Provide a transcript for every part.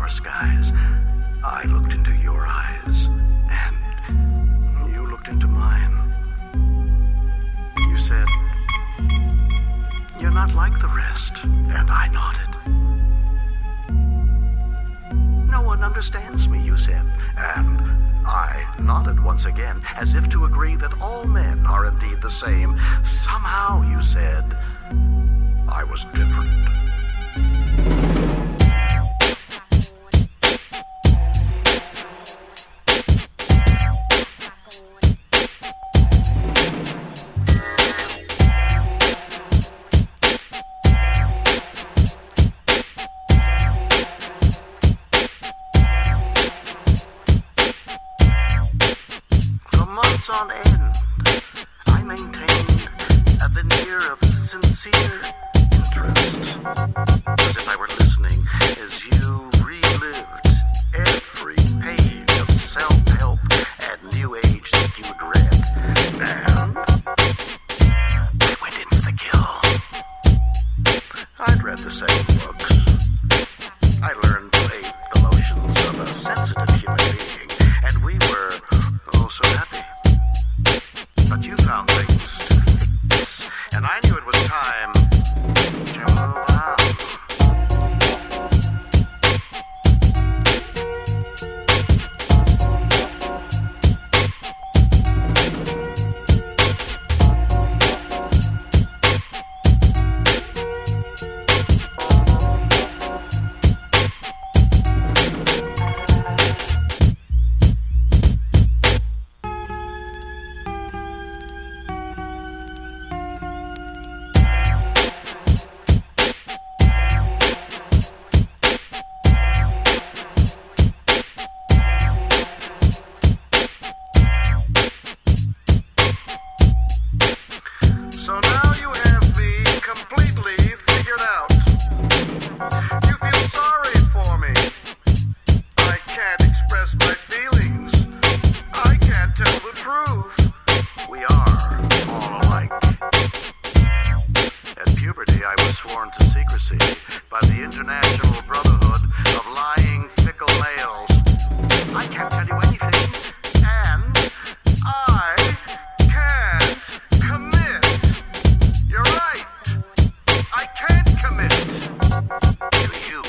summer skies, I looked into your eyes, and you looked into mine. You said, "You're not like the rest," and I nodded. "No one understands me," you said, and I nodded once again, as if to agree that all men are indeed the same. Somehow, you said, I was different. Months on end, I maintained a veneer of sincere interest, as if I were listening as you relived every page of self-help and New Age that you'd read. And I went in for the kill. I'd read the same books. I learned to ape the motions of a sensitive human being, and we were so happy. But you found things to fix, and I knew it was time to move on. So now you have me completely figured out. You feel sorry for me. I can't express my feelings. I can't tell the truth. We are all alike. At puberty, I was sworn to secrecy by the International Brotherhood of Lying Fickle Males. I can't tell you anything, and I can't commit. You're right. I can't commit to you.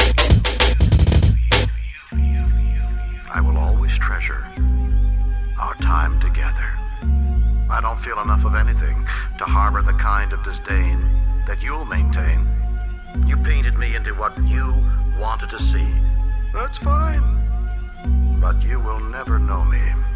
I will always treasure our time together. I don't feel enough of anything to harbor the kind of disdain that you'll maintain. You painted me into what you wanted to see. That's fine. But you will never know me